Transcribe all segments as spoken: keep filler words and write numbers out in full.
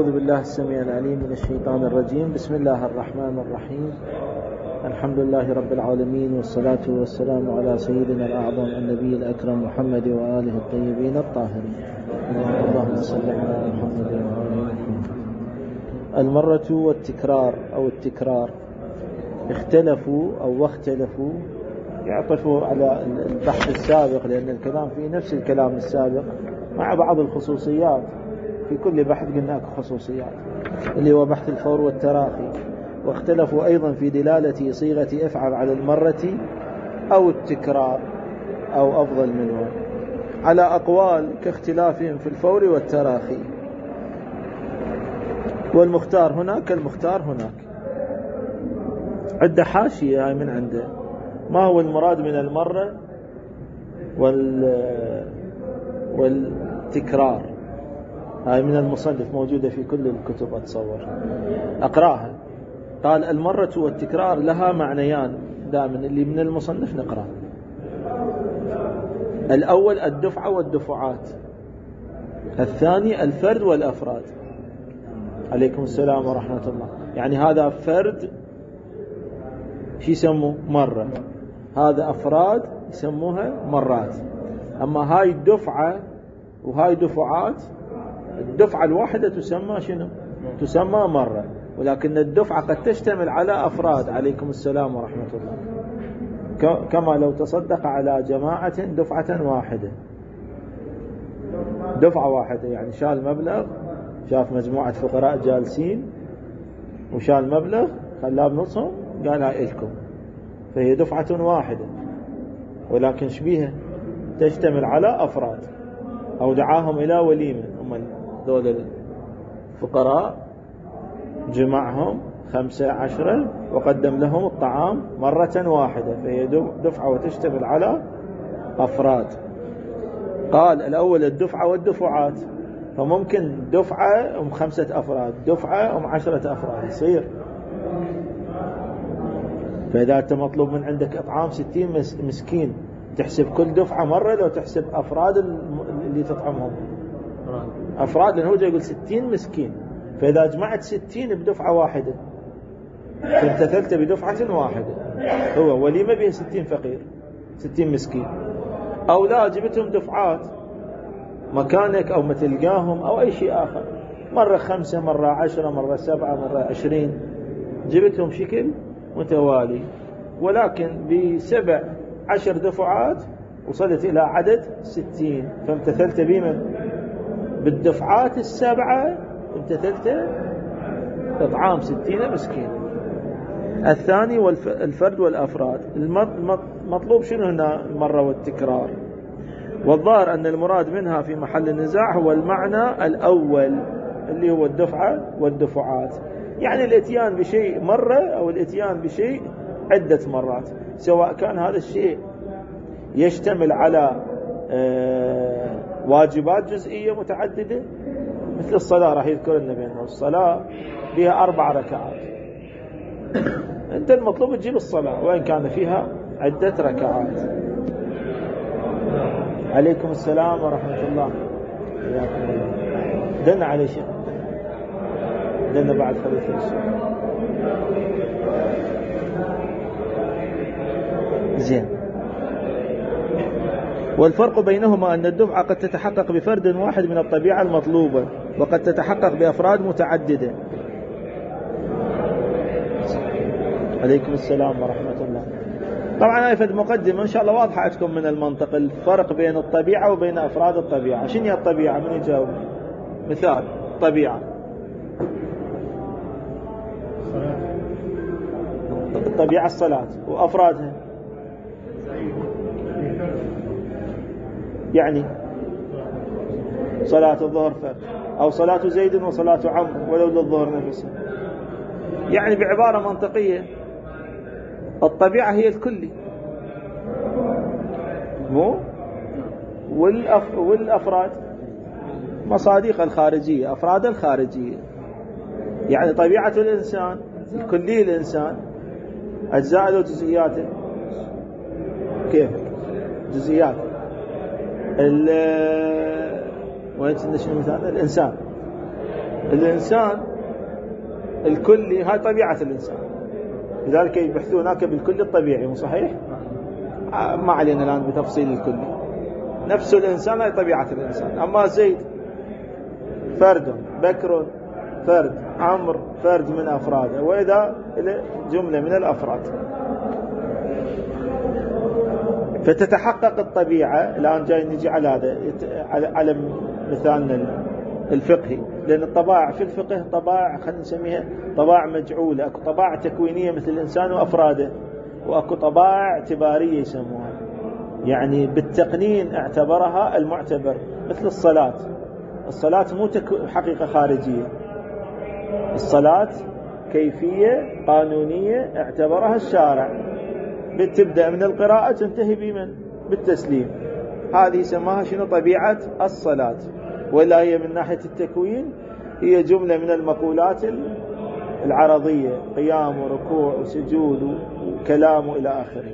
أعوذ بالله السميع العليم من الشيطان الرجيم. بسم الله الرحمن الرحيم. الحمد لله رب العالمين، والصلاة والسلام على سيدنا الأعظم النبي الأكرم محمد وآله الطيبين الطاهرين. اللهم صل على محمد وآله محمد. المرة والتكرار أو التكرار اختلفوا أو واختلفوا يعطفوا على البحث السابق، لأن الكلام فيه نفس الكلام السابق مع بعض الخصوصيات. في كل بحث قلنا لك خصوصيات اللي هو بحث الفور والتراخي. واختلفوا أيضا في دلالة صيغة افعل على المرة أو التكرار أو أفضل منه على أقوال كاختلافهم في الفور والتراخي. والمختار هناك المختار هناك. عند حاشية هاي من عنده ما هو المراد من المرة وال والتكرار. هاي من المصنف موجودة في كل الكتب أتصور أقرأها. قال المرة والتكرار لها معنيان دائما، اللي من المصنف نقرأ. الأول الدفعة والدفعات، الثاني الفرد والأفراد. عليكم السلام ورحمة الله. يعني هذا فرد شو يسموه مرة، هذا أفراد يسموها مرات. أما هاي الدفعة وهاي دفعات، الدفعة الواحدة تسمى شنو؟ تسمى مرة. ولكن الدفعة قد تشتمل على أفراد. عليكم السلام ورحمة الله. كما لو تصدق على جماعة دفعة واحدة، دفعة واحدة يعني شال مبلغ، شاف مجموعة فقراء جالسين وشال مبلغ خلاه بنصهم قال هاي إلكم، فهي دفعة واحدة. ولكن شبيها تشتمل على أفراد. أو دعاهم إلى وليمة، هم دول الفقراء جمعهم خمسة عشرة وقدم لهم الطعام مرة واحدة، فهي دفعة وتشتمل على أفراد. قال الأول الدفعة والدفعات، فممكن دفعة أم خمسة أفراد، دفعة أم عشرة أفراد يصير. فإذا أنت مطلوب من عندك إطعام ستين مسكين، تحسب كل دفعة مرة لو تحسب أفراد اللي تطعمهم أفراد، لأنه هو جاي يقول ستين مسكين. فإذا جمعت ستين بدفعة واحدة فامتثلت بدفعة واحدة. هو وليمة بها ستين فقير ستين مسكين. أو لا جبتهم دفعات مكانك أو ما تلقاهم أو أي شيء آخر، مرة خمسة مرة عشرة مرة سبعة مرة عشرين، جبتهم شكل متوالي. ولكن بسبع عشر دفعات وصلت إلى عدد ستين، فامتثلت بمن؟ بالدفعات السبعة امتثلت إطعام ستين مسكين. الثاني والفرد والأفراد. المطلوب شنو هنا المرة والتكرار؟ والظاهر أن المراد منها في محل النزاع هو المعنى الأول اللي هو الدفعة والدفعات، يعني الاتيان بشيء مرة أو الاتيان بشيء عدة مرات، سواء كان هذا الشيء يشتمل على واجبات جزئية متعددة مثل الصلاة. راح يذكر لنا بأنه الصلاة فيها أربع ركعات، أنت المطلوب تجيب الصلاة وإن كان فيها عدة ركعات. عليكم السلام ورحمة الله. دلنا عليه شيء، دلنا بعد خليفة الشيء. زين. والفرق بينهما أن الدفعة قد تتحقق بفرد واحد من الطبيعة المطلوبة، وقد تتحقق بأفراد متعددة. عليكم السلام ورحمة الله. طبعا هاي فد مقدمة إن شاء الله واضحة عندكم من المنطق، الفرق بين الطبيعة وبين أفراد الطبيعة. شنو هي الطبيعة؟ من يجاوب؟ مثال طبيعة. الطبيعة الصلاة، وأفرادها يعني صلاة الظهر فرد، أو صلاة زيد وصلاة عمرو ولو للظهر نفسه. يعني بعبارة منطقية الطبيعة هي الكلي، مو والأف... والأفراد مصادق الخارجية، أفراد الخارجية. يعني طبيعة الإنسان الكلي، الإنسان أجزاء له جزئياته. كيف جزئيات؟ ال وين شنو مثال الإنسان الإنسان الكلي هاي طبيعة الإنسان، لذلك يبحثون هناك بالكل الطبيعي، مو صحيح؟ ما علينا الآن بتفصيل الكلي. نفس الإنسان هاي طبيعة الإنسان. أما زيد فرد، بكر فرد، عمرو فرد من أفراده، وإذا جملة من الأفراد. فتتحقق الطبيعة. الآن جاي نجي على هذا على مثالنا الفقهي، لأن الطباع في الفقه طباع خلينا نسميها طباع مجعولة. أكو طباع تكوينية مثل الإنسان وأفراده، وأكو طباع اعتبارية يسموها، يعني بالتقنين اعتبرها المعتبر، مثل الصلاة. الصلاة مو حقيقة خارجية، الصلاة كيفية قانونية اعتبرها الشارع، بتبدأ من القراءة تنتهي بمن؟ بالتسليم. هذه يسماها شنو؟ طبيعة الصلاة. ولا هي من ناحية التكوين هي جملة من المقولات العرضية، قيام وركوع وسجود وكلام إلى آخره.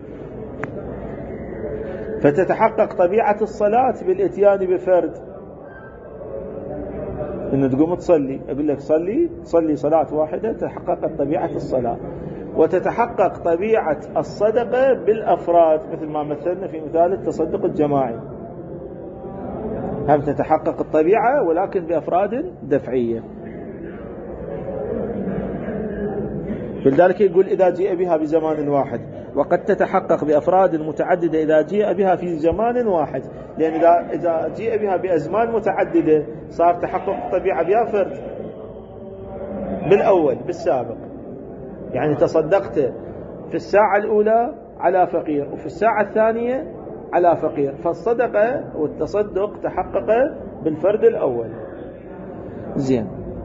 فتتحقق طبيعة الصلاة بالإتيان بفرد، إنه تقوم تصلي، أقول لك صلي صلي صلاة واحدة، تحققت طبيعة الصلاة. وتتحقق طبيعة الصدقة بالأفراد، مثل ما مثلنا في مثال التصدق الجماعي، هم تتحقق الطبيعة ولكن بأفراد دفعية. فلذلك يقول إذا جيء بها بزمان واحد، وقد تتحقق بأفراد متعددة إذا جيء بها في زمان واحد، لأن إذا إذا جيء بها بأزمان متعددة صار تحقق الطبيعة بها فرد بالأول بالسابق. يعني تصدقت في الساعة الأولى على فقير، وفي الساعة الثانية على فقير، فالصدقة والتصدق تحقق بالفرد الأول. زين.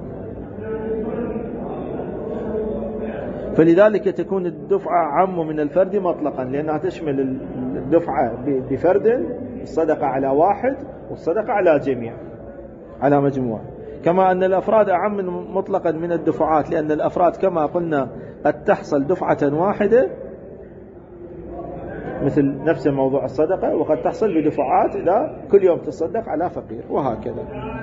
فلذلك تكون الدفعة عم من الفرد مطلقا، لأنها تشمل الدفعة بفرد، الصدقة على واحد والصدقة على جميع، على مجموعة. كما أن الأفراد أعم مطلقا من الدفعات، لأن الأفراد كما قلنا قد تحصل دفعة واحدة مثل نفس موضوع الصدقة، وقد تحصل بدفعات إذا كل يوم تصدق على فقير، وهكذا.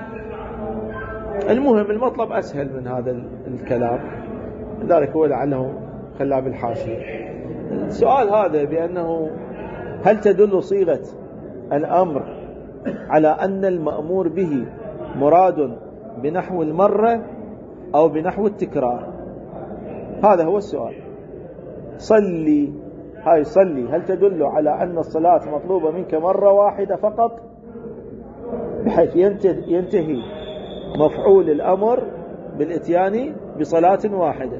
المهم المطلب أسهل من هذا الكلام، ذلك هو لعله خلاه بالحاشية. السؤال هذا بأنه هل تدل صيغة الأمر على أن المأمور به مراد بنحو المرة أو بنحو التكرار؟ هذا هو السؤال. صلي، هاي صلي، هل تدل على أن الصلاة مطلوبة منك مرة واحدة فقط بحيث ينتهي مفعول الأمر بالإتيان بصلاة واحدة،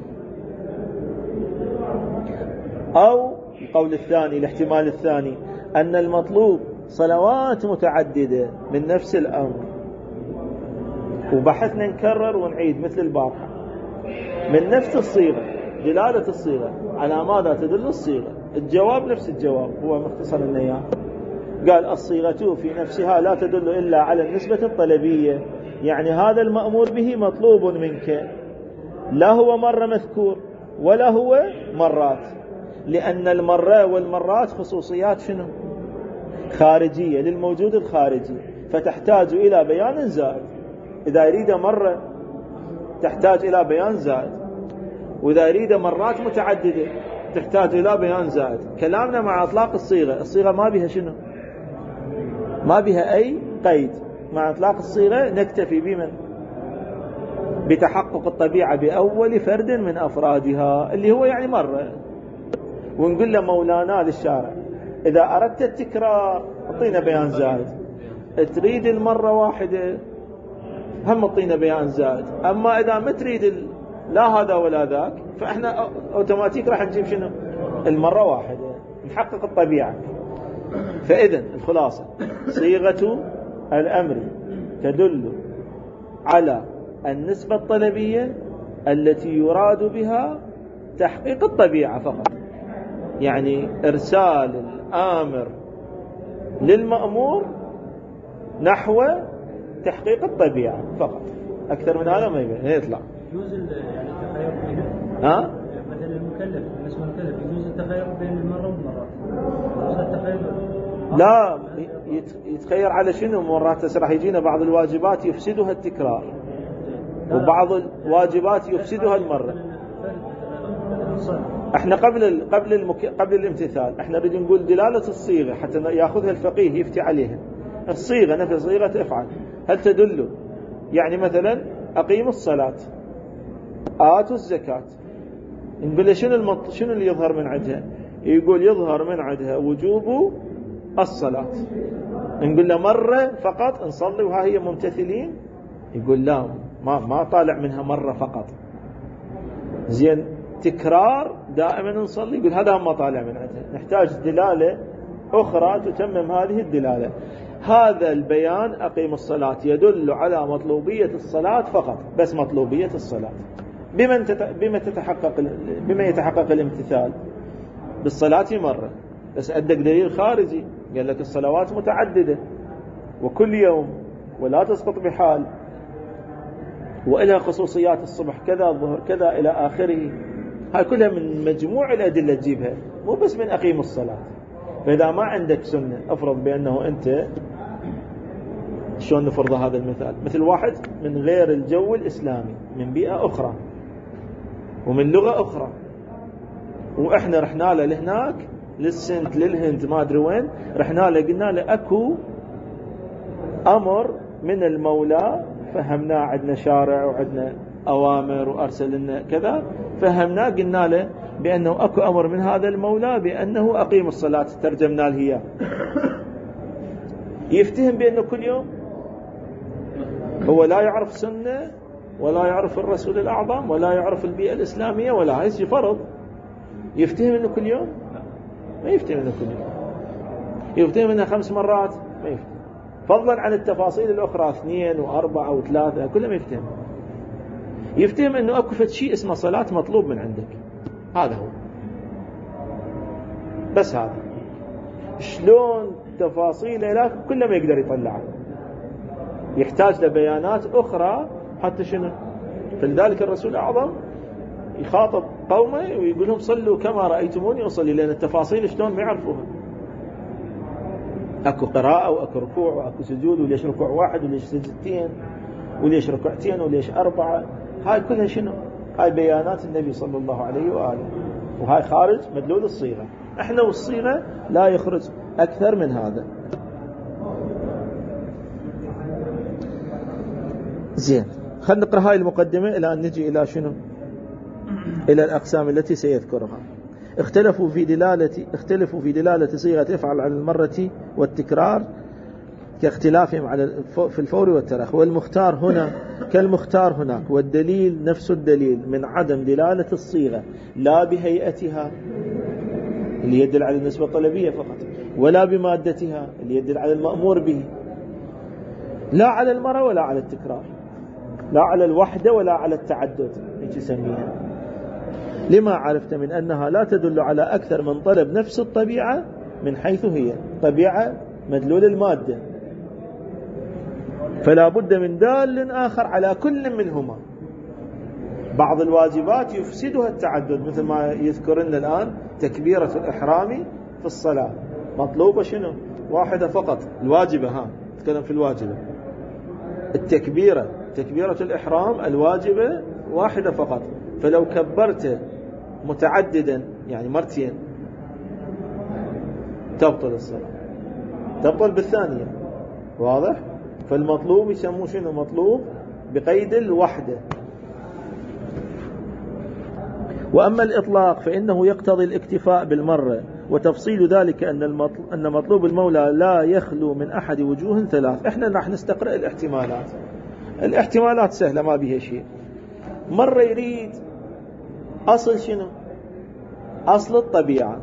أو القول الثاني الاحتمال الثاني أن المطلوب صلوات متعددة من نفس الأمر؟ وبحثنا نكرر ونعيد مثل البارحة من نفس الصيغة، دلالة الصيغة على ماذا تدل الصيغة؟ الجواب نفس الجواب، هو مختصر لنا إياه. قال الصيغة في نفسها لا تدل إلا على النسبة الطلبية، يعني هذا المأمور به مطلوب منك، لا هو مرة مذكور ولا هو مرات، لأن المرة والمرات خصوصيات شنو؟ خارجية للموجود الخارجي، فتحتاج إلى بيان زائد. إذا يريد مرة تحتاج إلى بيان زائد، وإذا يريد مرات متعددة تحتاج إلى بيان زائد. كلامنا مع إطلاق الصيغة، الصيغة ما بها شنو؟ ما بها أي قيد. مع إطلاق الصيغة نكتفي بمن؟ بتحقق الطبيعة بأول فرد من أفرادها، اللي هو يعني مرة. ونقول له مولانا للشارع إذا أردت التكرار أعطينا بيان زائد، تريد المرة واحدة هم أعطينا بيان زائد. أما إذا ما تريد لا هذا ولا ذاك، فإحنا أوتوماتيك راح نجيب شنو؟ المرة واحدة، نحقق الطبيعة. فإذن الخلاصة صيغة الأمر تدل على النسبة الطلبية التي يراد بها تحقيق الطبيعة فقط، يعني إرسال الآمر للمأمور نحو تحقيق الطبيعة فقط، أكثر من هذا ما يطلع. يجوز يعني التخير بين ها؟ مثلا المكلف بالنسبة للمكلف يجوز التخير بين المرة والمرات؟ يجوز التخير؟ لا، يتخير على شنو؟ مرات راح يجينا بعض الواجبات يفسدها التكرار، وبعض الواجبات يفسدها المرة. احنا قبل قبل المك... قبل الامتثال احنا نريد نقول دلالة الصيغة حتى ياخذها الفقيه يفتي عليها. الصيغة نفس صيغة افعل هل تدل؟ يعني مثلا أقيموا الصلاة، آتوا الزكاة، نقول له شنو المط... شنو اللي يظهر من عندها؟ يقول يظهر من عندها وجوب الصلاة. نقول له مرة فقط نصلي وها هي ممتثلين؟ يقول لا، ما ما طالع منها مرة فقط. زين تكرار دائما نصلي؟ يقول هذا ما طالع من عندها، نحتاج دلالة أخرى تتمم هذه الدلالة. هذا البيان أقيم الصلاة يدل على مطلوبية الصلاة فقط، بس مطلوبية الصلاة. بمن تت... بما تتحقق بما يتحقق الامتثال؟ بالصلاة مرة، بس عندك دليل خارجي قال لك الصلوات متعددة وكل يوم ولا تسقط بحال، وإلها خصوصيات الصبح كذا الظهر كذا إلى آخره. هاي كلها من مجموع الأدلة تجيبها، مو بس من أقيم الصلاة. فإذا ما عندك سنة افرض بأنه أنت شلون نفرض هذا المثال؟ مثل واحد من غير الجو الإسلامي، من بيئة أخرى ومن لغة أخرى، وإحنا رحنا له لهناك للسنت للهند ما أدري وين، رحنا له قلنا له أكو أمر من المولى، فهمناه عندنا شارع وعندنا أوامر وأرسل لنا كذا، فهمناه قلنا له بأنه أكو أمر من هذا المولى بأنه أقيم الصلاة، ترجمنا له هي. يفتهم بأنه كل يوم هو لا يعرف سنة ولا يعرف الرسول الأعظم ولا يعرف البيئة الإسلامية ولا هاي فرض، يفتهم أنه كل يوم؟ ما يفتهم أنه كل يوم، يفتهم أنه خمس مرات، ما يفتهم. فضلا عن التفاصيل الأخرى اثنين وأربعة وثلاثة كلها ما يفتهم. يفتهم أنه أكو فد شيء اسمه صلاة مطلوب من عندك، هذا هو بس. هذا شلون تفاصيله لا كله ما يقدر يطلعه، يحتاج لبيانات أخرى حتى شنو. فلذلك الرسول الأعظم يخاطب قومه ويقول لهم صلوا كما رأيتموني أصلي، لأن التفاصيل شلون ما يعرفوها. أكو قراءة وأكو ركوع وأكو سجود، وليش ركوع واحد وليش سجدتين وليش ركعتين وليش أربعة، هاي كلها شنو؟ هاي بيانات النبي صلى الله عليه وآله، وهاي خارج مدلول الصيغة. احنا والصيغة لا يخرج أكثر من هذا. زين، خلينا نقرأ هاي المقدمة إلى أن نجي إلى شنو؟ إلى الأقسام التي سيذكرها. اختلفوا في دلالة اختلفوا في دلالة صيغة افعل على المرة والتكرار كاختلافهم على في الفور والتراخي، والمختار هنا كالمختار هناك، والدليل نفس الدليل من عدم دلالة الصيغة لا بهيئتها اللي يدل على النسبة الطلبية فقط، ولا بمادتها اللي يدل على المأمور به، لا على المرة ولا على التكرار، لا على الوحدة ولا على التعدد ايش يسميها. لما عرفت من أنها لا تدل على أكثر من طلب نفس الطبيعة من حيث هي طبيعة مدلول المادة، فلا بد من دال آخر على كل منهما. بعض الواجبات يفسدها التعدد، مثل ما يذكرنا الآن تكبيرة الإحرام في الصلاة مطلوبة شنو؟ واحدة فقط، الواجبة. ها نتكلم في الواجبة. التكبيرة تكبيرة الإحرام الواجبة واحدة فقط، فلو كبرت متعددا يعني مرتين تبطل الصلاة، تبطل بالثانية. واضح؟ فالمطلوب يسموه شنو؟ مطلوب بقيد الوحدة. وأما الإطلاق فإنه يقتضي الاكتفاء بالمرة، وتفصيل ذلك أن المطلوب أن مطلوب المولى لا يخلو من أحد وجوه ثلاث. إحنا راح نستقرأ الاحتمالات. الاحتمالات سهلة ما بها شيء. مرة يريد أصل شنو؟ أصل الطبيعة،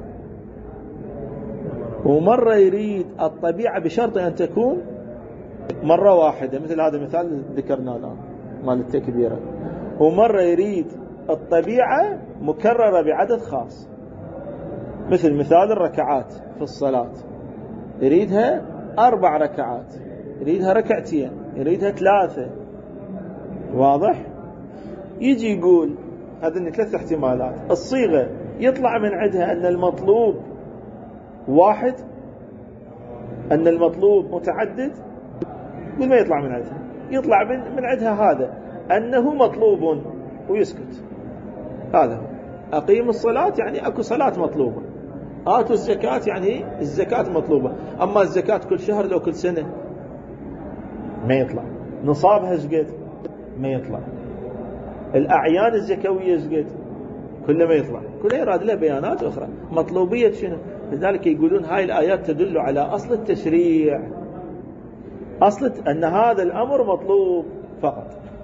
ومرة يريد الطبيعة بشرط أن تكون مرة واحدة، مثل هذا المثال اللي ذكرناه الآن مال التكبيرة. ومرة يريد الطبيعة مكررة بعدد خاص، مثل مثال الركعات في الصلاة، يريدها أربع ركعات، يريدها ركعتين، يريدها ثلاثة. واضح؟ يجي يقول هذين ثلاث احتمالات. الصيغة يطلع من عندها أن المطلوب واحد، أن المطلوب متعدد، ما يطلع من عندها، يطلع من عندها هذا أنه مطلوب ويسكت. هذا أقيم الصلاة يعني أكو صلاة مطلوبة، آتوا الزكاة يعني الزكاة مطلوبة. أما الزكاة كل شهر لو كل سنة ما يطلع. نصابها شقد ما يطلع. الأعيان الزكوية شقد كله ما يطلع. كله يراد له بيانات أخرى. مطلوبية شنو؟ لذلك يقولون هاي الآيات تدل على أصل التشريع، أصل أن هذا الأمر مطلوب فقط.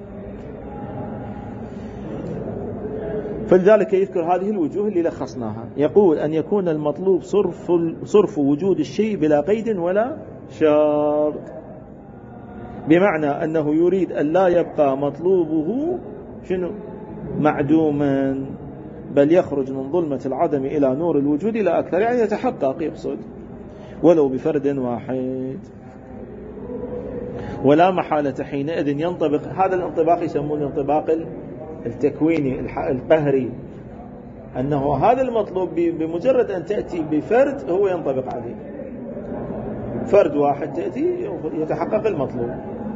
فلذلك يذكر هذه الوجوه اللي لخصناها. يقول أن يكون المطلوب صرف, صرف وجود الشيء بلا قيد ولا شرط، بمعنى أنه يريد أن لا يبقى مطلوبه شنو معدوما، بل يخرج من ظلمة العدم إلى نور الوجود إلى أكثر، يعني يتحقق يقصد ولو بفرد واحد. ولا محالة حينئذ ينطبق هذا الانطباق، يسمونه الانطباق التكويني القهري، أنه هذا المطلوب بمجرد أن تأتي بفرد هو ينطبق عليه. فرد واحد تأتي يتحقق المطلوب.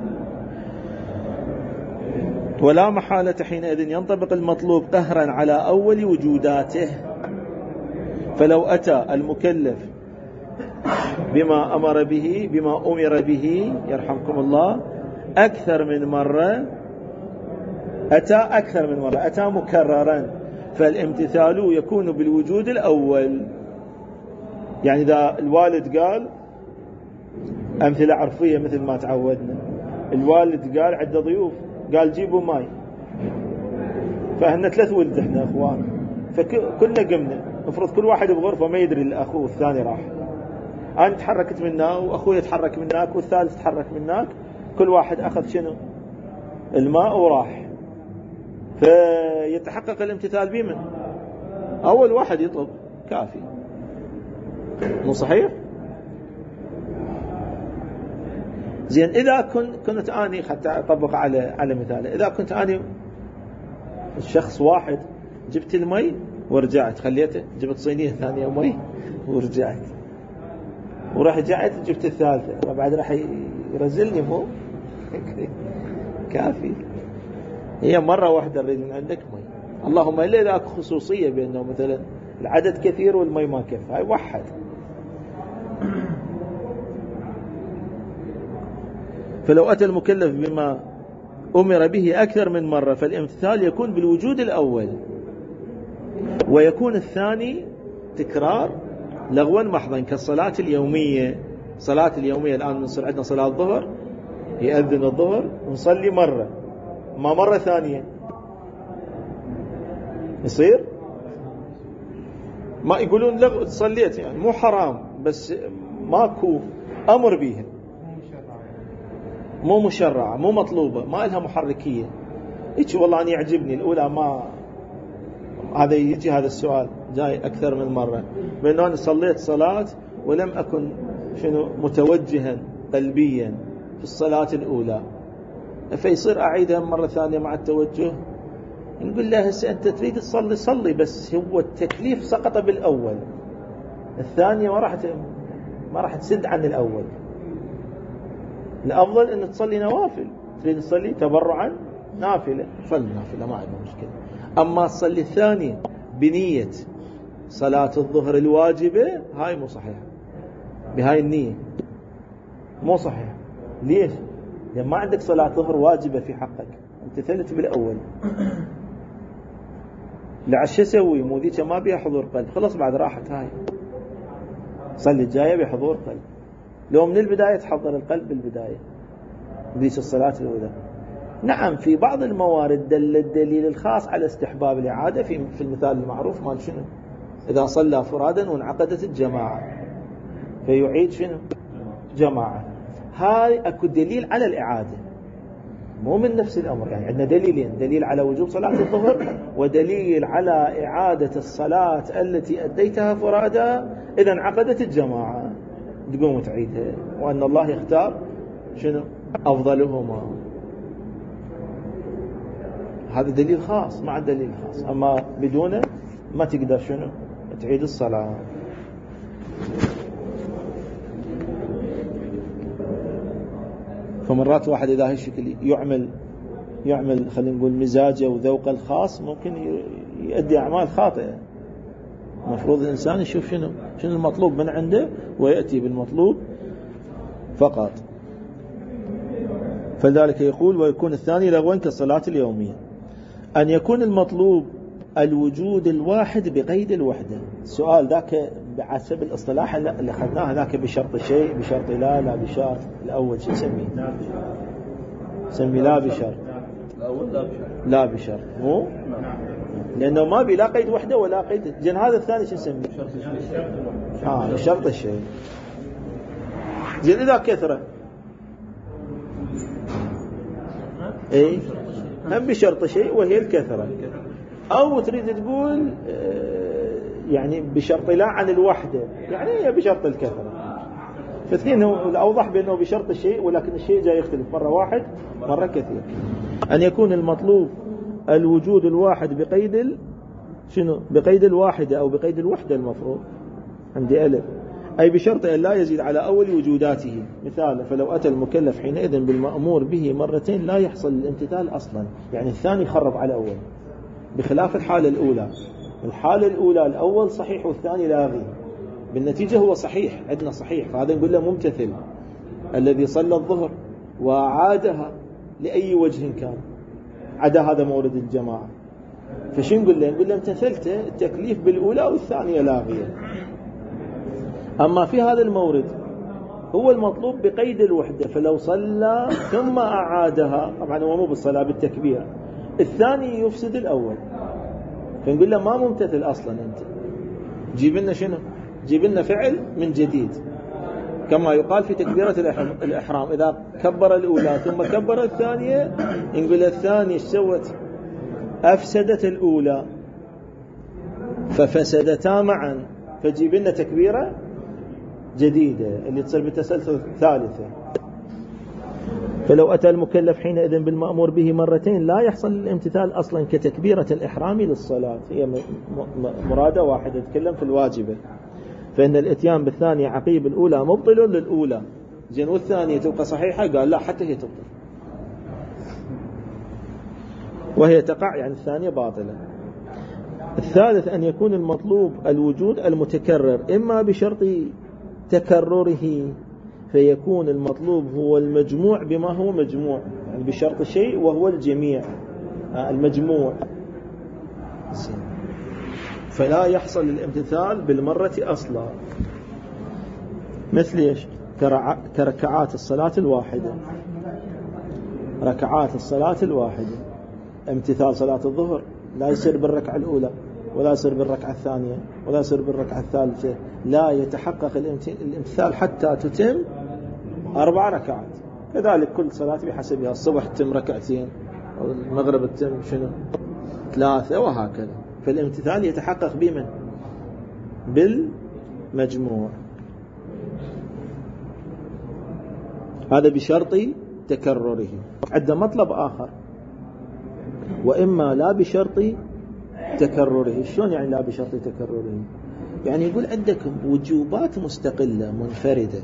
ولا محالة حينئذ ينطبق المطلوب قهرا على أول وجوداته. فلو أتى المكلف بما أمر به بما أمر به يرحمكم الله أكثر من مرة، أتى أكثر من مرة، أتى مكررا، فالامتثال يكون بالوجود الأول. يعني إذا الوالد قال أمثلة عرفية مثل ما تعودنا، الوالد قال عند ضيوف قال جيبوا ماي، فهنا ثلاث ولد احنا اخوان، فكلنا قمنا، نفرض كل واحد بغرفة ما يدري الأخوه الثاني راح، أنا تحركت منا وأخوي يتحرك منك والثالث تحرك منك، كل واحد أخذ شنو الماء وراح، فيتحقق الامتثال بمن؟ أول واحد يطلب كافي، مو صحيح؟ زين إذا كنت كنت أني حتى أطبق على على مثال، إذا كنت أني الشخص واحد جبت المي ورجعت، خليته جبت صينية ثانية مي ورجعت، ورجعت جبت الثالثة، وبعد راح يرزلني مو كافي. هي مرة واحدة أريد من عندك مي، اللهم إلا إذا خصوصية بأنه مثلا العدد كثير والمي ما كفى، هاي وحد. فلو أتى المكلف بما أمر به أكثر من مرة فالامتثال يكون بالوجود الأول، ويكون الثاني تكرار لغوا محضا كالصلاة اليومية. صلاة اليومية الآن نصير عندنا صلاة الظهر، يأذن الظهر ونصلي مرة، ما مرة ثانية يصير ما يقولون لغو صليت، يعني مو حرام بس ماكو أمر بيها، مو مشرعة مو مطلوبة، ما لها محركية. إيش والله أنا يعجبني الأولى ما هذا يجي هذا السؤال جاي أكثر من مرة، بأنه أنا صليت صلاة ولم أكن شنو متوجها قلبيا في الصلاة الأولى، فيصير أعيدها مرة ثانية مع التوجه. نقول له هسه أنت تريد تصلي صلي، بس هو التكليف سقط بالأول، الثانية ما راح ما راح تسد عن الأول. الأفضل أن تصلي نوافل، تريد تصلي تبرعا نافلة صلي نافلة ما عندنا مشكلة. أما تصلي الثانية بنية صلاة الظهر الواجبة هاي مو صحيحة، بهاي النية مو صحيحة. ليش؟ لأن ما عندك صلاة ظهر واجبة في حقك، أنت ثلت بالأول. لعش أسوي مو ذيك ما بيها حضور قلب، خلص بعد راحت هاي، صلي الجاية بحضور قلب. لو من البداية تحضر القلب بالبداية ذيك الصلاة الأولى. نعم في بعض الموارد دل الدليل الخاص على استحباب الإعادة، في في المثال المعروف مال شنو؟ إذا صلى فرادا وانعقدت الجماعة فيعيد شنو؟ جماعة. هاي أكو دليل على الإعادة، مو من نفس الأمر. يعني عندنا دليلين، دليل على وجوب صلاة الظهر ودليل على إعادة الصلاة التي أديتها فرادا إذا انعقدت الجماعة تقوم تعيدها، وأن الله يختار شنو؟ أفضلهما. هذا دليل خاص مع دليل خاص، أما بدونه ما تقدر شنو تعيد الصلاة. فمرات واحد إذا هالشكل يعمل يعمل خلينا نقول مزاجه وذوقه الخاص، ممكن يؤدي أعمال خاطئة. المفروض الإنسان يشوف شنو شنو المطلوب من عنده ويأتي بالمطلوب فقط. فذلك يقول ويكون الثاني لغوا كالصلاة اليومية. أن يكون المطلوب الوجود الواحد بقيد الوحدة. السؤال ذاك بحسب الاصطلاح اللي أخذناه ذاك بشرط شيء بشرط لا لا بشرط. الأول شو نسميه؟ نسميه لا بشرط. لا بشرط مو لأنه ما بلا قيد وحدة ولا قيد. جن هذا الثاني شو نسميه؟ آه شرط الشيء. زين إذا كثرة إيه هم بشرط شيء وهي الكثرة، أو تريد تقول يعني بشرط لا عن الوحدة، يعني هي بشرط الكثرة. فاثنين الأوضح بأنه بشرط الشيء، ولكن الشيء جاي يختلف مرة واحد مرة كثير. أن يكون المطلوب الوجود الواحد بقيد ال... شنو بقيد الواحدة أو بقيد الوحدة المفروض عندي ألف، أي بشرط أن لا يزيد على أول وجوداته. مثال فلو أتى المكلف حينئذ بالمأمور به مرتين لا يحصل الامتثال أصلا، يعني الثاني خرب على الأول، بخلاف الحالة الأولى. الحالة الأولى الأول صحيح والثاني لاغي، بالنتيجة هو صحيح عندنا صحيح، فهذا نقول له ممتثل. الذي صلى الظهر وعادها لأي وجه كان عدا هذا مورد الجماعة، فشو نقول له؟ نقول له امتثلته، التكليف بالأولى والثانية لاغية. أما في هذا المورد هو المطلوب بقيد الوحدة، فلو صلى ثم أعادها، طبعا هو مو بالصلاة بالتكبير، الثاني يفسد الأول، فنقول له ما ممتثل أصلا. أنت جيب لنا شنو؟ جيب لنا فعل من جديد، كما يقال في تكبيرة الإحرام إذا كبر الأولى ثم كبر الثانية، نقول الثانية سوت أفسدت الأولى ففسدتا معا، فجيب لنا تكبيرة جديدة اللي تصير بالتسلسل الثالثة. فلو أتى المكلف حينئذ بالمأمور به مرتين لا يحصل الامتثال أصلا كتكبيرة الإحرام للصلاة. هي مرادة واحدة، تتكلم في الواجبة، فإن الاتيان بالثانية عقيب الأولى مبطل للأولى. زين والثانية تبقى صحيحة؟ قال لا، حتى هي تبطل وهي تقع، يعني الثانية باطلة. الثالث أن يكون المطلوب الوجود المتكرر، إما بشرط تكرره فيكون المطلوب هو المجموع بما هو مجموع، يعني بشرط شيء وهو الجميع المجموع، فلا يحصل الامتثال بالمرة أصلا. مثل إيش؟ كركعات الصلاة الواحدة. ركعات الصلاة الواحدة امتثال صلاة الظهر لا يصير بالركعة الأولى ولا يصير بالركعة الثانية ولا يصير بالركعة الثالثة، لا يتحقق الامتثال حتى تتم أربع ركعات. كذلك كل صلاة بحسبها، الصبح تتم ركعتين، المغرب تتم شنو ثلاثة، وهكذا. فالامتثال يتحقق بمن؟ بالمجموع. هذا بشرط تكرره. عند مطلب آخر، وإما لا بشرط تكرره. شلون يعني لا بشرط تكرره؟ يعني يقول عندك وجوبات مستقلة منفردة،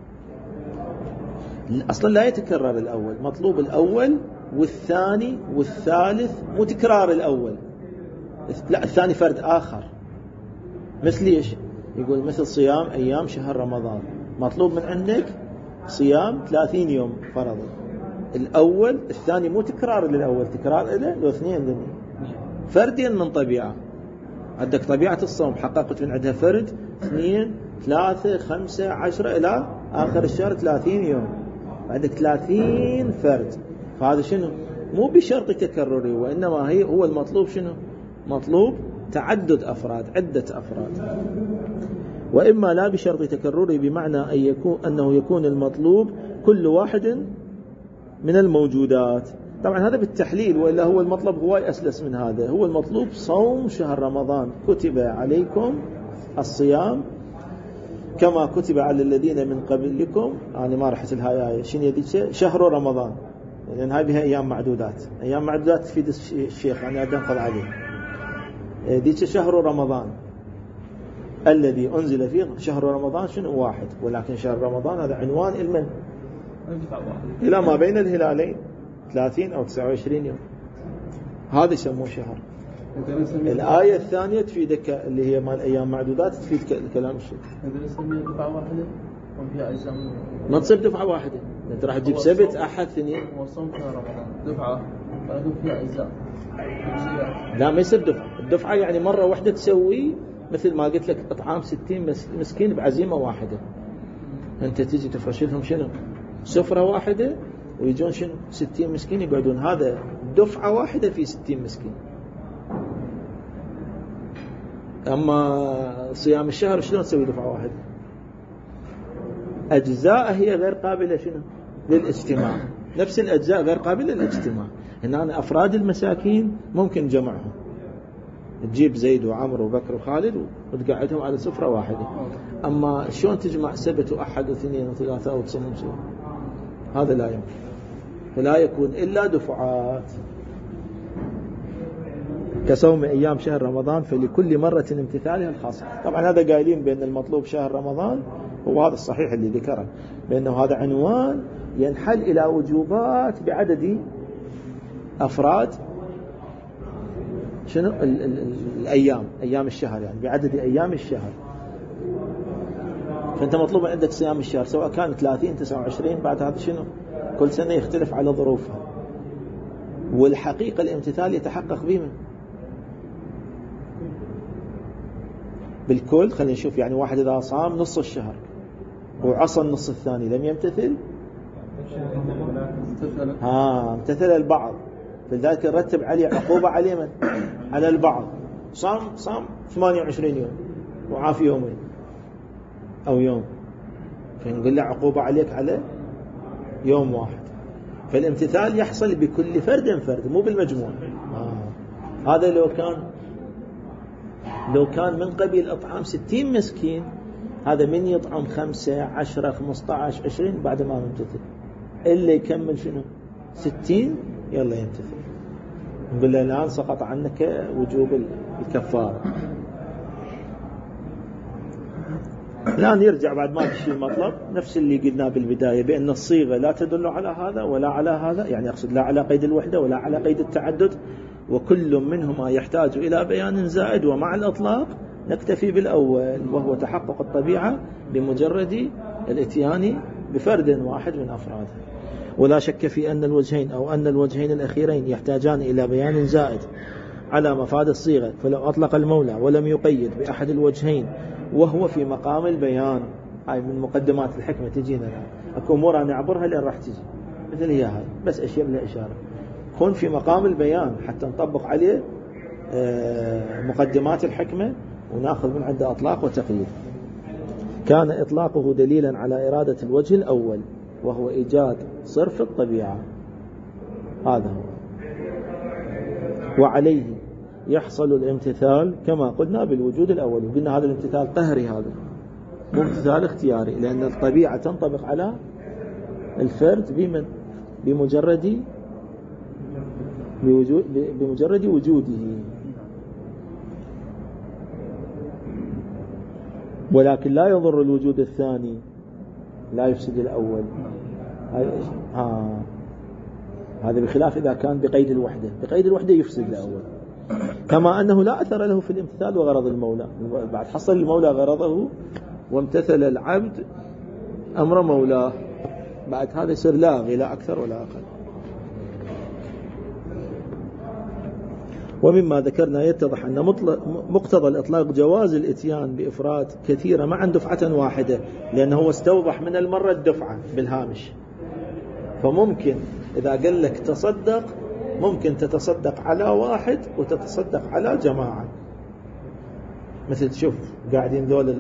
أصلا لا يتكرر الأول، مطلوب الأول والثاني والثالث، مو تكرار الأول، لا الثاني فرد آخر. مثل إيش؟ يقول مثل صيام أيام شهر رمضان، مطلوب من عندك صيام ثلاثين يوم فرضا، الأول الثاني مو تكرار للأول، تكرار إله لو اثنين ذني فردين من طبيعة. عندك طبيعة الصوم حققت من عندها فرد، اثنين ثلاثة خمسة عشرة إلى آخر الشهر ثلاثين يوم، عندك ثلاثين فرد. فهذا شنو؟ مو بشرط تكرري، وإنما هي هو المطلوب شنو؟ مطلوب تعدد أفراد، عدة أفراد. وإما لا بشرط تكرره، بمعنى أن يكون أنه يكون المطلوب كل واحد من الموجودات. طبعا هذا بالتحليل، وإلا هو المطلب هو أسلس من هذا. هو المطلوب صوم شهر رمضان، كتب عليكم الصيام كما كتب على الذين من قبلكم. أنا ما رحت الهاي شنو يديك شهر رمضان، لأن هاي بها أيام معدودات، أيام معدودات تفيد الشيخ يعني أدنقض عليه. ديك شهر رمضان الذي أنزل فيه، شهر رمضان شنو واحد، ولكن شهر رمضان هذا عنوان المن إلى ما بين الهلالين، ثلاثين أو تسعة وعشرين يوم، هذا يسموه شهر. الآية الثانية تفيدك اللي هي مال أيام معدودات تفيد الكلام الشيء. هذا يسميه دفعة واحدة وفيها أجزاء؟ ما تصير دفعة واحدة، أنت راح تجيب سبت أحد اثنين. وصوم شهر رمضان دفعة ولكن فيها أجزاء. لا ما يصير دفعة، الدفعة يعني مرة واحدة تسوي مثل ما قلت لك إطعام ستين مسكين بعزيمة واحدة. أنت تيجي تفرش لهم شنو؟ سفرة واحدة ويجون شنو؟ ستين مسكين يقعدون، هذا دفعة واحدة في ستين مسكين. أما صيام الشهر شلون تسوي دفعة واحدة؟ أجزاء هي غير قابلة شنو؟ للاجتماع، نفس الأجزاء غير قابلة للاجتماع. هنا أفراد المساكين ممكن جمعهم، تجيب زيد وعمر وبكر وخالد وتقعدهم على سفرة واحدة. أما شلون تجمع سبت وأحد واثنين وثلاثة وتصوم شيء؟ هذا لا يمكن، فلا يكون إلا دفعات. كصوم أيام شهر رمضان فلكل مرة امتثالها الخاص. طبعا هذا قايلين بأن المطلوب شهر رمضان، هو هذا الصحيح اللي ذكره، بأنه هذا عنوان ينحل إلى وجوبات بعدد أفراد شنو ال ال ال الأيام، أيام الشهر يعني بعدد أيام الشهر. فأنت مطلوب عندك صيام الشهر سواء كان ثلاثين تسعة وعشرين، بعد هذا شنو كل سنة يختلف على ظروفها. والحقيقة الامتثال يتحقق بمن؟ بالكل. خلينا نشوف يعني واحد إذا صام نص الشهر وعصى النص الثاني لم يمتثل، ها امتثل البعض، فلذلك نرتب عليه عقوبة عليه من؟ على البعض. صام صام ثمانية وعشرين يوم وعافي يومين أو يوم، فنقول له عقوبة عليك على يوم واحد. فالامتثال يحصل بكل فرد فرد مو بالمجموع. آه. هذا لو كان لو كان من قبيل إطعام ستين مسكين، هذا من يطعم خمسة عشرة خمسة عشر عشرين بعد ما يمتثل، إلا يكمل شنو ستين يلا يمتثل. نقول له الآن سقط عنك وجوب الكفارة. الآن يرجع بعد ما تشي المطلب نفس اللي قلنا بالبداية، بأن الصيغة لا تدل على هذا ولا على هذا، يعني أقصد لا على قيد الوحدة ولا على قيد التعدد، وكل منهما يحتاج إلى بيان زائد. ومع الأطلاق نكتفي بالأول وهو تحقق الطبيعة بمجرد الاتيان بفرد واحد من أفرادها. ولا شك في أن الوجهين أو أن الوجهين الأخيرين يحتاجان إلى بيان زائد على مفاد الصيغة. فلو أطلق المولى ولم يقيد بأحد الوجهين وهو في مقام البيان، هاي من مقدمات الحكمة تجينا أكو أمور نعبرها لأن راح تجي مثل هي هاي، بس أشياء لها إشارة كون في مقام البيان حتى نطبق عليه مقدمات الحكمة ونأخذ من عنده أطلاق وتقييد. كان إطلاقه دليلا على إرادة الوجه الأول وهو إيجاد صرف الطبيعة، هذا هو. وعليه يحصل الامتثال كما قلنا بالوجود الأول، وقلنا هذا الامتثال قهري، هذا مو امتثال اختياري، لأن الطبيعة تنطبق على الفرد بمن؟ بمجرد بوجود بمجرد وجوده. ولكن لا يضر الوجود الثاني، لا يفسد الأول. ها هذا بخلاف إذا كان بقيد الوحدة، بقيد الوحدة يفسد الأول. كما أنه لا أثر له في الامتثال وغرض المولى، بعد حصل المولى غرضه وامتثل العبد أمر مولاه، بعد هذا يصير لاغي لا أكثر ولا أقل. ومما ذكرنا يتضح أن مقتضى الإطلاق جواز الاتيان بإفراد كثيرة معا دفعة واحدة، لأنه استوضح من المرة الدفعة بالهامش. فممكن إذا قال لك تصدق، ممكن تتصدق على واحد وتتصدق على جماعة. مثل تشوف قاعدين ذول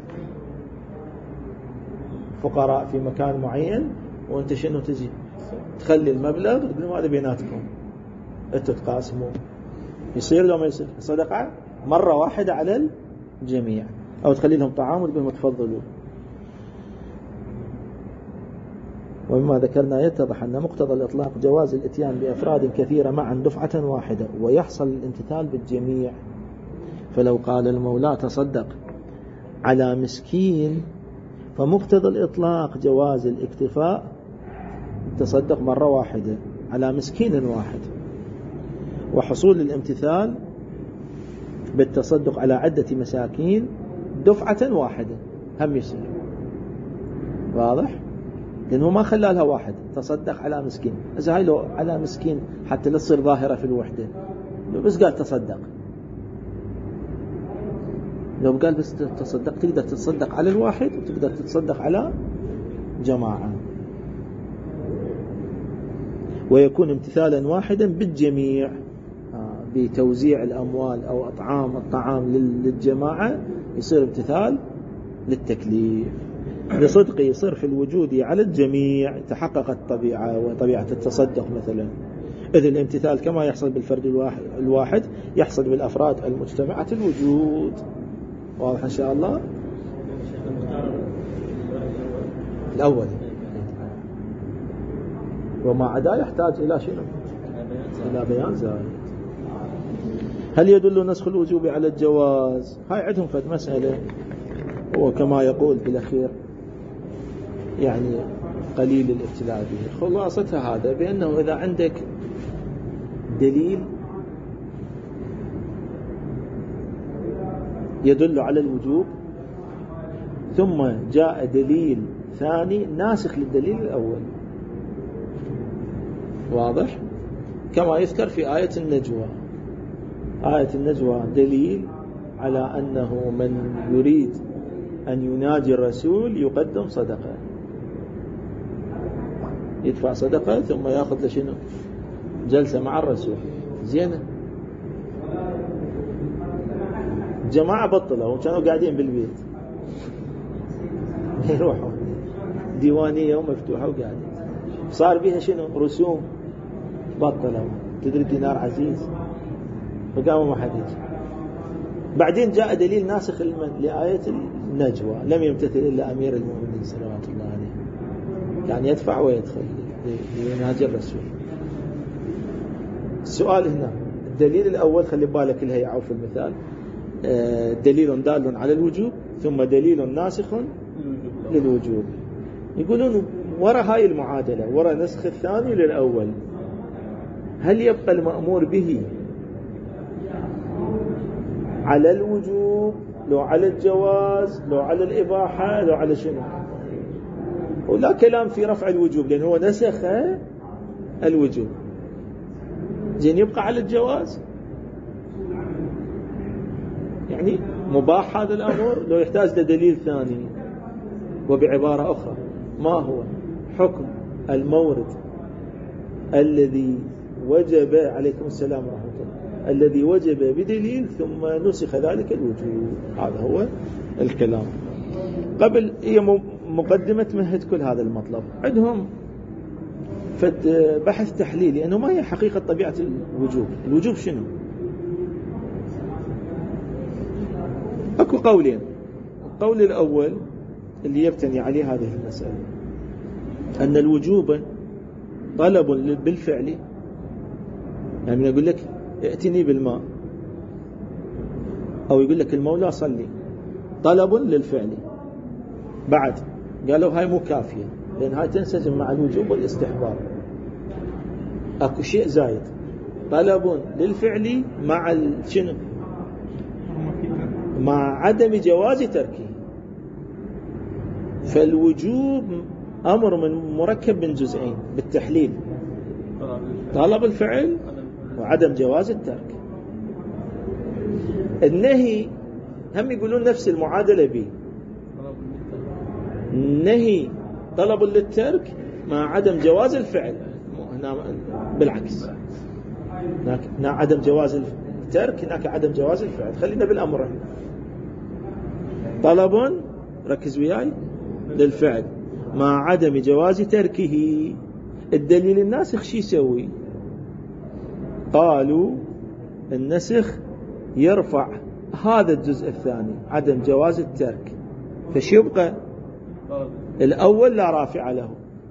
الفقراء في مكان معين وانت شنو تجي تخلي المبلغ تقول هذا بيناتكم انتوا تقاسموا، يصير لو ما يصير صدقة مرة واحدة على الجميع، أو تخلي لهم طعام وتقول تفضلوا. ومما ذكرنا يتضح أن مقتضى الإطلاق جواز الاتيان بأفراد كثيرة معا دفعة واحدة، ويحصل الامتثال بالجميع. فلو قال المولى تصدق على مسكين، فمقتضى الإطلاق جواز الاكتفاء تصدق مرة واحدة على مسكين واحد، وحصول الامتثال بالتصدق على عدة مساكين دفعة واحدة هم يصير. واضح؟ لأنه ما خلى لها واحد، تصدق على مسكين. إذا هاي لو على مسكين حتى لا تصير ظاهرة في الوحدة، لو بس قال تصدق، لو قال بس تصدق تقدر تتصدق على الواحد وتقدر تتصدق على جماعة. ويكون امتثالا واحدا بالجميع بتوزيع الأموال أو أطعام الطعام للجماعة، يصير امتثال للتكليف لصدق يصير في الوجود على الجميع، تحققت طبيعة وطبيعة التصدق مثلا. إذ الامتثال كما يحصل بالفرد الواحد, الواحد يحصل بالأفراد المجتمعة الوجود. واضح إن شاء الله؟ الأول وما عدا يحتاج إلى شنو؟ إلى بيان زائد. هل يدل نسخ الوجوب على الجواز؟ هاي عندهم فد مسألة، وكما يقول بالأخير يعني قليل الابتلاء به. خلاصتها هذا بأنه إذا عندك دليل يدل على الوجوب ثم جاء دليل ثاني ناسخ للدليل الأول، واضح؟ كما يذكر في آية النجوى. آية النجوى دليل على أنه من يريد أن يناجي الرسول يقدم صدقة، يدفع صدقة ثم يأخذ لشنو؟ جلسة مع الرسول. زينة. جماعة بطلوا وكانوا قاعدين بالبيت يروحوا ديوانية ومفتوحة وقاعدين، صار بيها شنو؟ رسوم. بطلوا. تدري الدينار عزيز، فقاموا ما حد يجي. بعدين جاء دليل ناسخ لآية النجوى، لم يمتثل إلا أمير المؤمنين صلوات الله عليه، يعني يدفع ويدخل ليناجي الرسول. السؤال هنا الدليل الأول خلي بالك لها يعوف المثال، دليل دال على الوجوب ثم دليل ناسخ للوجوب. يقولون وراء هاي المعادلة وراء نسخ الثاني للأول هل يبقى المأمور به على الوجوب لو على الجواز لو على الإباحة لو على شنو؟ ولا كلام في رفع الوجوب لأنه هو نسخ الوجوب. زين يبقى على الجواز، يعني مباح هذا الأمر لو يحتاج لدليل ثاني. وبعبارة أخرى ما هو حكم المورد الذي وجب عليكم السلام ورحمة الله الذي وجب بدليل ثم نسخ ذلك الوجوب؟ هذا هو الكلام. قبل هي مقدمة مهد كل هذا المطلب. عندهم بحث تحليلي لأنه ما هي حقيقة طبيعة الوجوب. الوجوب شنو؟ أكو قولين. القول الأول اللي يبتني عليه هذه المسألة أن الوجوب طلب بالفعل، يعني يقول لك ائتني بالماء أو يقول لك المولى صلي، طلب للفعل. بعد قالوا هاي مو كافية لأن هاي تنسجم مع الوجوب والاستحباب. أكو شيء زايد، طلب للفعل مع شنو؟ مع عدم جواز تركه. فالوجوب أمر من مركب من جزئين بالتحليل، طلب الفعل وعدم جواز الترك. النهي هم يقولون نفس المعادلة به، النهي طلب للترك مع عدم جواز الفعل. هنا بالعكس، هنا عدم جواز الترك هناك عدم جواز الفعل. خلينا بالأمر، طلب ركز وياي للفعل مع عدم جواز تركه. الدليل الناسخ شي يسوي؟ قالوا النسخ يرفع هذا الجزء الثاني عدم جواز الترك، فش يبقى؟ الأول لا رافع له،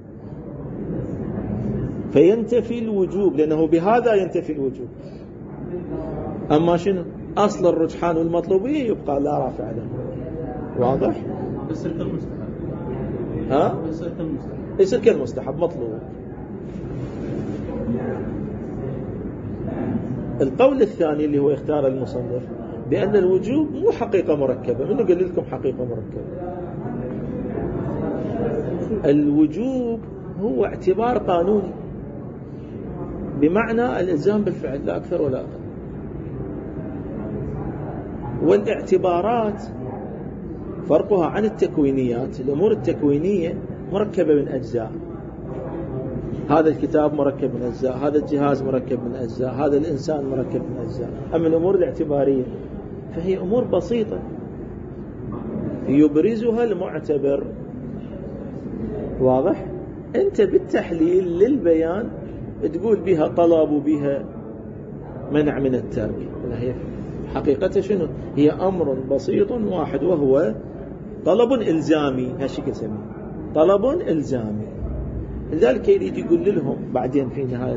فينتفي الوجوب لأنه بهذا ينتفي الوجوب. أما شنو أصل الرجحان والمطلوبية يبقى لا رافع له. واضح؟ يصير كالمستحب. ها؟ يصير كالمستحب. يصير كالمستحب مطلوب. القول الثاني اللي هو اختار المصنف بأن الوجوب مو حقيقة مركبة. منو قال لكم حقيقة مركبة؟ الوجوب هو اعتبار قانوني بمعنى الإلزام بالفعل لا أكثر ولا أقل. والاعتبارات فرقها عن التكوينيات. الأمور التكوينية مركبة من أجزاء، هذا الكتاب مركب من أجزاء، هذا الجهاز مركب من أجزاء، هذا الإنسان مركب من أجزاء. أما الأمور الاعتبارية فهي أمور بسيطة يبرزها المعتبر. واضح؟ أنت بالتحليل للبيان تقول بها طلب وبها منع من الترك. هي حقيقة شنو؟ هي أمر بسيط واحد وهو طلب إلزامي. هالشكل سميه طلب إلزامي. لذلك يريد يقول لهم بعدين في نهاية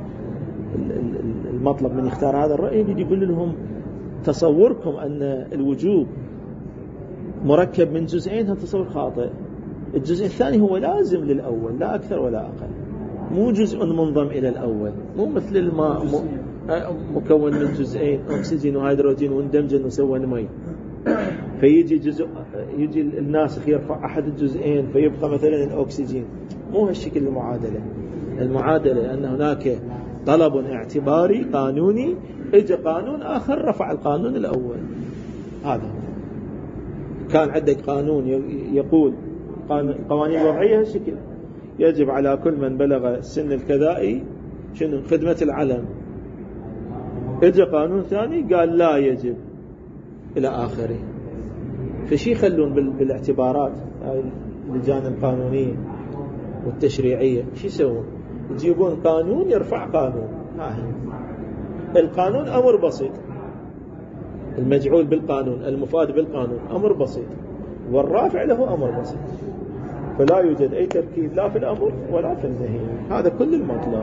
المطلب من يختار هذا الرأي، يريد يقول لهم تصوركم أن الوجوب مركب من جزئين هذا تصور خاطئ. الجزء الثاني هو لازم للأول لا أكثر ولا أقل، مو جزء منضم إلى الأول، مو مثل الماء مكون من جزئين أكسجين وهيدروجين واندمجن وسوى مي، فيجي جزء يجي الناسخ يرفع أحد الجزئين فيبقى مثلا الأكسجين. مو هالشكل المعادلة. المعادلة أن هناك طلب اعتباري قانوني، اجى قانون آخر رفع القانون الأول. هذا كان عندك قانون يقول قوانين وضعية هالشكل، يجب على كل من بلغ السن الكذائي شنو خدمة العلم. اجى قانون ثاني قال لا يجب إلى آخره. فشي يخلون بالاعتبارات هاي اللجان القانونية والتشريعية شي يسوون؟ يجيبون قانون يرفع قانون. هاي القانون أمر بسيط، المجعول بالقانون المفاد بالقانون أمر بسيط، والرافع له أمر بسيط، فلا يوجد أي تركيز لا في الأمر ولا في النهي. هذا كل المطلب.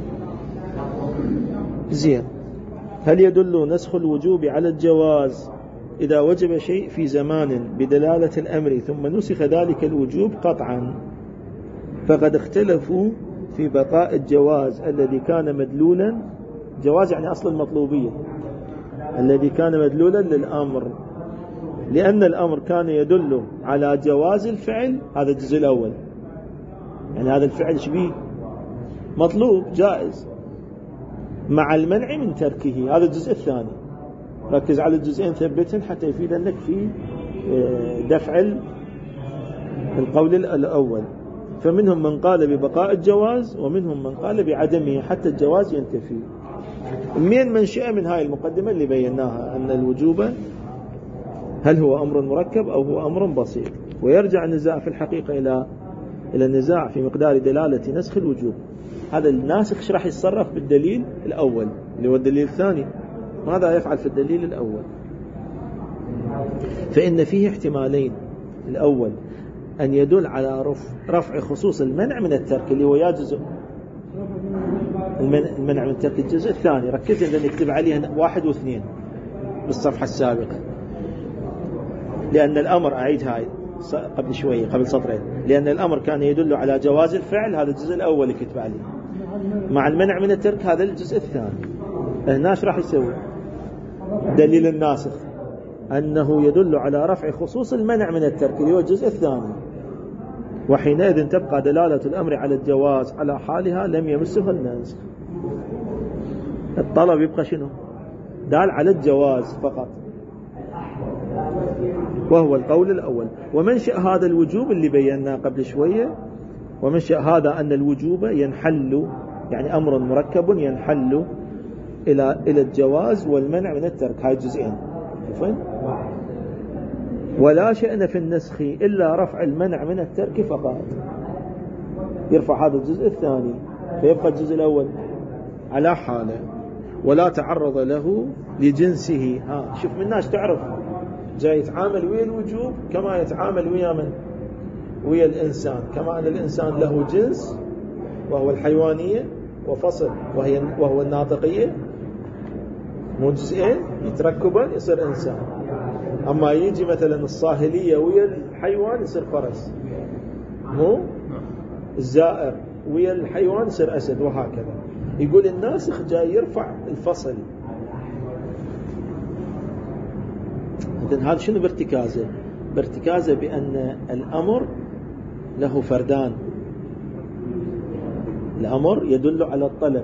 زين. هل يدل نسخ الوجوب على الجواز إذا وجب شيء في زمان بدلالة الأمر ثم نسخ ذلك الوجوب قطعا؟ فقد اختلفوا في بقاء الجواز الذي كان مدلولا، جواز يعني أصل المطلوبية، الذي كان مدلولا للأمر، لأن الأمر كان يدل على جواز الفعل. هذا الجزء الأول، يعني هذا الفعل شبيه مطلوب جائز مع المنع من تركه. هذا الجزء الثاني. ركز على الجزئين ثبتهم حتى يفيد أنك في دفع القول الأول. فمنهم من قال ببقاء الجواز ومنهم من قال بعدمه حتى الجواز ينتفي. من منشأ من هاي المقدمة اللي بيناها أن الوجوب هل هو أمر مركب أو هو أمر بسيط. ويرجع النزاع في الحقيقة إلى إلى النزاع في مقدار دلالة نسخ الوجوب. هذا الناسخ ايش راح يتصرف بالدليل الأول اللي هو الدليل الثاني، ماذا يفعل في الدليل الأول؟ فإن فيه احتمالين. الأول أن يدل على رفع خصوص المنع من الترك اللي هو يا جزء المنع من الترك. الجزء الثاني ركز إذا نكتب عليه واحد واثنين بالصفحة السابقة، لأن الأمر أعيد هاي قبل شوية قبل سطرين، لأن الأمر كان يدل على جواز الفعل. هذا الجزء الأول اللي كتب عليه مع المنع من الترك. هذا الجزء الثاني. هنا ايش راح يسوي؟ دليل الناسخ أنه يدل على رفع خصوص المنع من الترك اللي هو الجزء الثاني، وحينئذ تبقى دلالة الأمر على الجواز على حالها لم يمسه الناسخ. الطلب يبقى شنو؟ دال على الجواز فقط، وهو القول الأول. ومنشأ هذا الوجوب اللي بيناه قبل شوية، ومنشأ هذا أن الوجوب ينحل يعني أمر مركب ينحل إلى إلى الجواز والمنع من الترك. هاي الجزئين شوفين. ولا شأن في النسخ إلا رفع المنع من الترك فقط. يرفع هذا الجزء الثاني فيبقى الجزء الأول على حاله ولا تعرض له لجنسه. ها شوف من الناس تعرف جاي يتعامل ويا الوجوب كما يتعامل ويا من؟ ويا الإنسان. كما أن الإنسان له جنس وهو الحيوانية وفصل وهي وهو الناطقية، مو جزئين يتركبان يصير إنسان. أما يجي مثلا الصاهلية ويا الحيوان يصير فرس، مو الزائر ويا الحيوان يصير أسد، وهكذا. يقول الناسخ جاي يرفع الفصل. إذن هذا شنو بارتكازه؟ بارتكازه بأن الأمر له فردان. الأمر يدل على الطلب،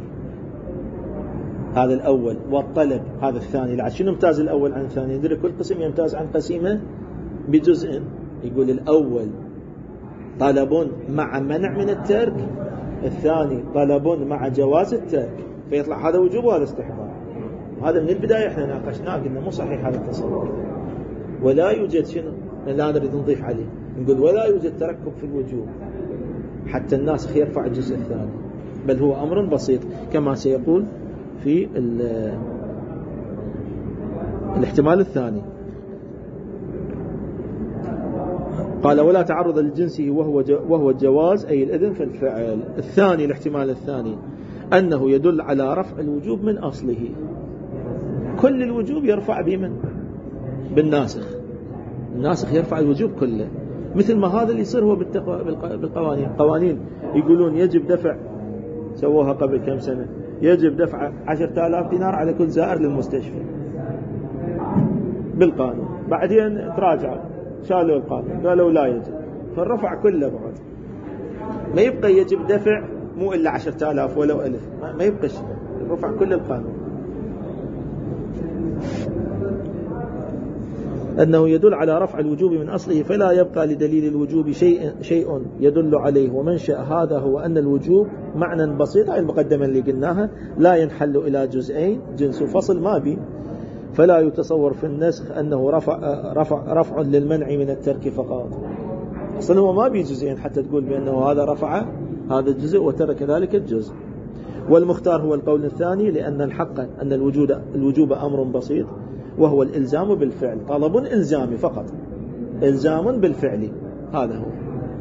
هذا الأول، والطلب هذا الثاني. لعل شنو يمتاز الأول عن الثاني؟ يدري كل قسم يمتاز عن قسيمه بجزء. يقول الأول طلب مع منع من الترك، الثاني طلب مع جواز الترك، فيطلع هذا وجوب وهذا استحباب. هذا من البداية احنا ناقشناه، قلنا مو صحيح هذا التصور، ولا يوجد شنو لا نريد نضيف عليه، نقول ولا يوجد تركب في الوجوب حتى الناسخ يرفع الجزء الثاني، بل هو أمر بسيط كما سيقول في الاحتمال الثاني. قال ولا تعرض لجنسه وهو وهو الجواز أي الإذن في الفعل. الثاني الاحتمال الثاني أنه يدل على رفع الوجوب من أصله. كل الوجوب يرفع بمن؟ بالناسخ. الناسخ يرفع الوجوب كله، مثل ما هذا اللي يصير هو بالقوانين. قوانين يقولون يجب دفع، سووها قبل كم سنة، يجب دفع عشرة آلاف دينار على كل زائر للمستشفى بالقانون. بعدين تراجعوا شالوا القانون قالوا لا يجب، فالرفع كله بعد ما يبقى يجب دفع مو إلا عشرة آلاف ولو ألف، ما يبقى شيء، الرفع كل القانون. أنه يدل على رفع الوجوب من أصله، فلا يبقى لدليل الوجوب شيء شيء يدل عليه. ومنشأ هذا هو أن الوجوب معنى بسيط، هاي المقدمة اللي قلناها، لا ينحل إلى جزئين، جنس وفصل ما بي. فلا يتصور في النسخ أنه رفع رفع رفع للمنع من الترك فقط. أصلا هو ما بي جزئين حتى تقول بأنه هذا رفع هذا الجزء وترك ذلك الجزء. والمختار هو القول الثاني، لأن الحق أن الوجود الوجوب أمر بسيط، وهو الإلزام بالفعل، طلب إلزامي فقط، إلزام بالفعل، هذا هو.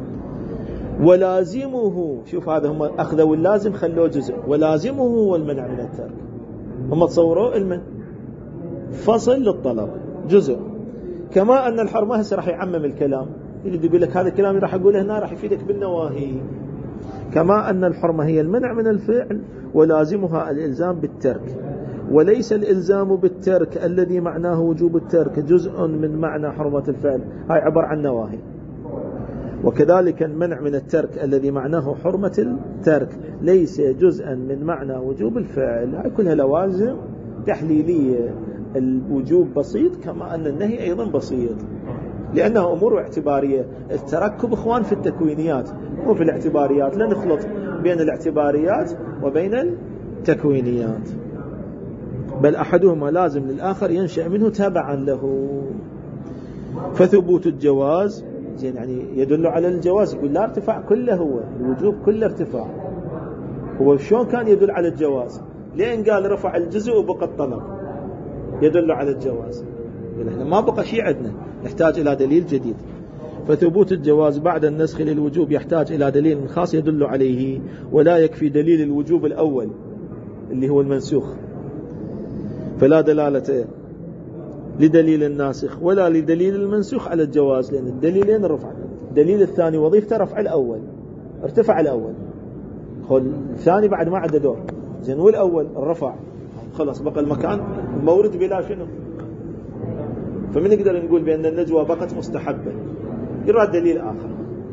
ولازمه، شوف هذا هم أخذوا اللازم خلوه جزء، ولازمه هو المنع من الترك. هم تصوروا المن فصل للطلب جزء. كما أن الحرمة هسه راح يعمم الكلام، اللي يقول لك هذا الكلام راح أقوله هنا راح يفيدك بالنواهي. كما أن الحرمة هي المنع من الفعل، ولازمها الإلزام بالترك، وليس الإلزام بالترك الذي معناه وجوب الترك جزء من معنى حرمة الفعل، هاي عبر عن نواهي. وكذلك المنع من الترك الذي معناه حرمة الترك ليس جزءا من معنى وجوب الفعل. هاي كلها لوازم تحليلية. الوجوب بسيط كما أن النهي أيضا بسيط، لأنها أمور اعتبارية. التركب إخوان في التكوينيات مو في الاعتباريات، لا نخلط بين الاعتباريات وبين التكوينيات، بل أحدهما لازم للآخر ينشأ منه تابعا له. فثبوت الجواز زين يعني يدل على الجواز، يقول لا ارتفاع كله، هو الوجوب كله ارتفاع. هو شلون كان يدل على الجواز؟ لين قال رفع الجزء وبقى الطلب يدل على الجواز. احنا ما بقى شيء عندنا، نحتاج إلى دليل جديد. فثبوت الجواز بعد النسخ للوجوب يحتاج إلى دليل خاص يدل عليه، ولا يكفي دليل الوجوب الأول اللي هو المنسوخ، فلا دلالة لدليل الناسخ ولا لدليل المنسوخ على الجواز، لأن الدليلين الرفع. الدليل الثاني وظيفته رفع الأول، ارتفع الأول، الثاني بعد ما عدا دور. زين والأول الرفع خلاص بقى المكان مورد بلا شنو. فمن نقدر نقول بأن النجوى بقت مستحبة؟ يراد دليل آخر.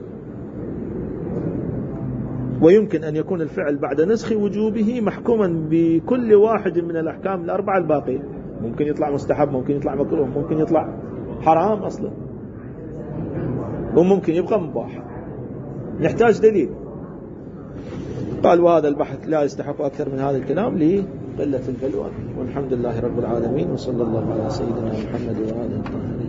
ويمكن أن يكون الفعل بعد نسخ وجوبه محكوما بكل واحد من الأحكام الأربعة الباقية، ممكن يطلع مستحب، ممكن يطلع مكروه، ممكن يطلع حرام أصلا، وممكن يبقى مباح. نحتاج دليل. قال وهذا البحث لا يستحق أكثر من هذا الكلام لقلة البلوى. والحمد لله رب العالمين، وصلى الله على سيدنا محمد وآله الطاهرين.